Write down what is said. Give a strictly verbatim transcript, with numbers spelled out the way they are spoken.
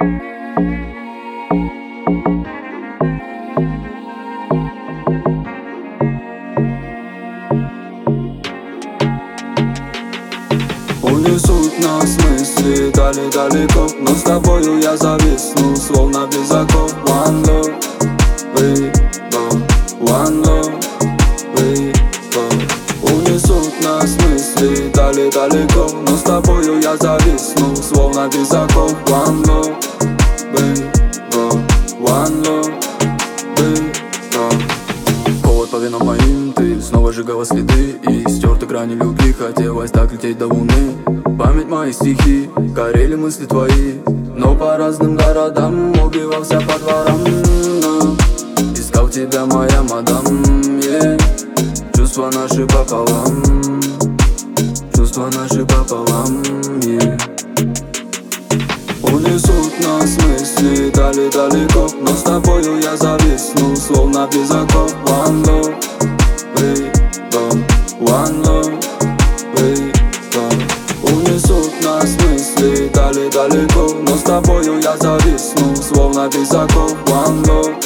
Унесут нас мысли дали далеко, но с тобою я зависну, словно без оков. One love, we love, one love, we love. Унесут нас мысли дали далеко, но с тобою я зависну, словно без оков. One love, we love, one love, we love. Повод по венам моим, ты снова сжигала следы и стерты грани любви. Хотелось так лететь до луны. Память мои стихи, горели мысли твои, но по разным городам убивался по дворам. Но искал тебя, моя мадам, yeah. Чувства наши пополам, чувства наши пополам, yeah. Унесут нас мысли дали далеко, но с тобою я зависну, словно без оков. One love, we love, one love, we love. Унесут нас мысли дали далеко, но с тобою я зависну, словно без оков. One love.